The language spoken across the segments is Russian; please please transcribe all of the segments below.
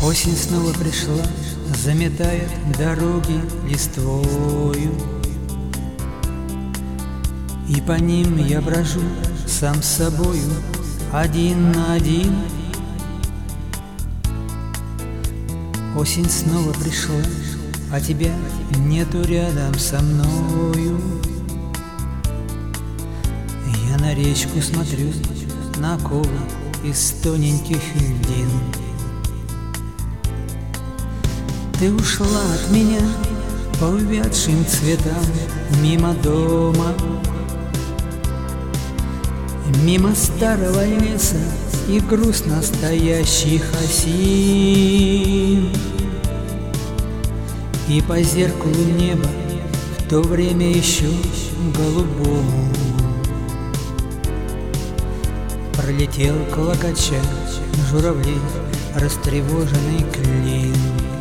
Осень снова пришла, заметает дороги листвою, и по ним я брожу сам с собою, один на один. Осень снова пришла, а тебя нету рядом со мною. Я на речку смотрю, на оковы из тоненьких льдин. Ты ушла от меня по увядшим цветам, мимо дома, мимо старого леса и грустно стоящих осин, и по зеркалу неба, в то время еще голубому, пролетел клокоча журавлей растревоженный клин.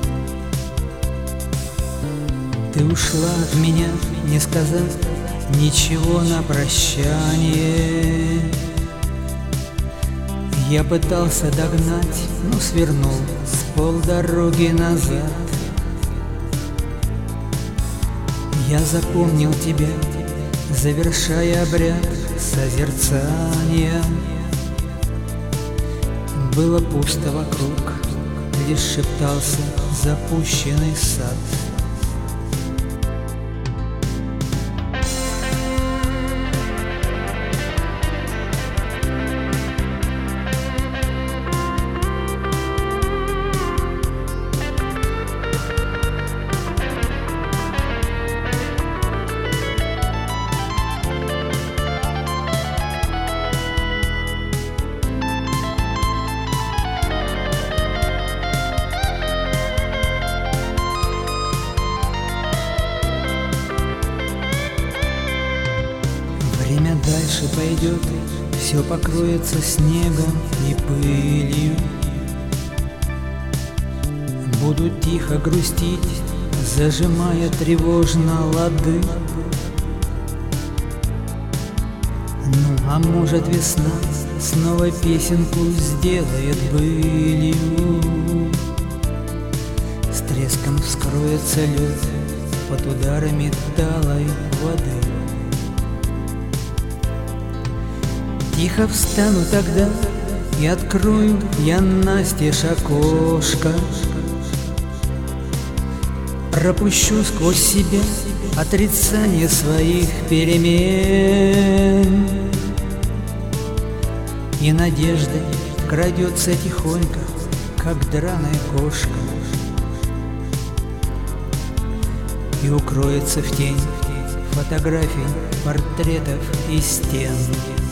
Ты ушла от меня, не сказав ничего на прощание. Я пытался догнать, но свернул с полдороги назад. Я запомнил тебя, завершая обряд созерцания. Было пусто вокруг, лишь шептался запущенный сад. Время дальше пойдет, все покроется снегом и пылью. Буду тихо грустить, зажимая тревожно лады. Ну, а может, весна снова песенку сделает былью. С треском вскроется лед под ударами талой воды. Тихо встану тогда и открою я настежь окошко. Пропущу сквозь себя отрицание своих перемен, и надежда крадется тихонько, как драная кошка, и укроется в тень фотографий, портретов и стен.